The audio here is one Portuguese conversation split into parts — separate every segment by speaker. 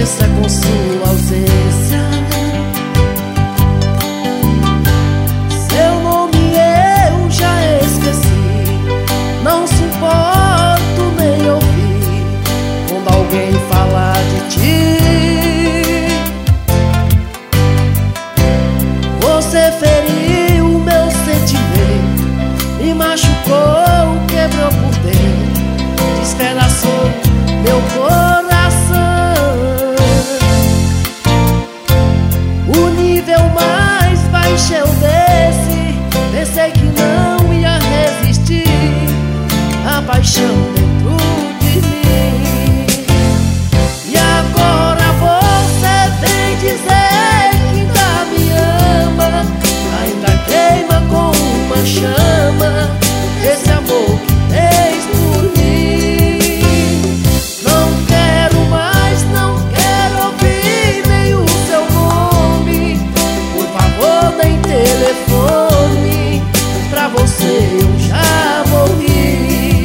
Speaker 1: aconteça com sua ausência. Seu nome eu já esqueci, não suporto nem ouvir quando alguém falar de ti. Você feriu o meu sentimento, me machucou, quebrou por dentro, despedaçou meu coração. O nível mais baixo eu desci, pensei que não ia resistir a paixão dentro de mim. E agora você vem dizer que ainda me ama, ainda queima com uma chama esse amor que fez por mim. Não quero mais, não quero ouvir nem o seu nome. Por favor, nem telefone, pra você eu já morri.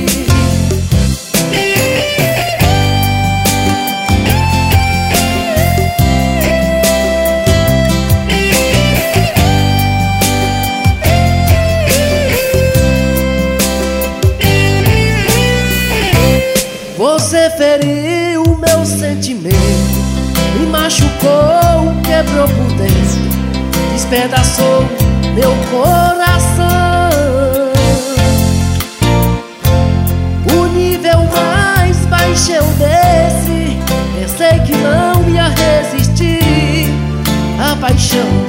Speaker 1: Você feriu o meu sentimento, me machucou, quebrou por dentro, despedaçou meu coração. O nível mais baixo eu desci, pensei que não ia resistir a paixão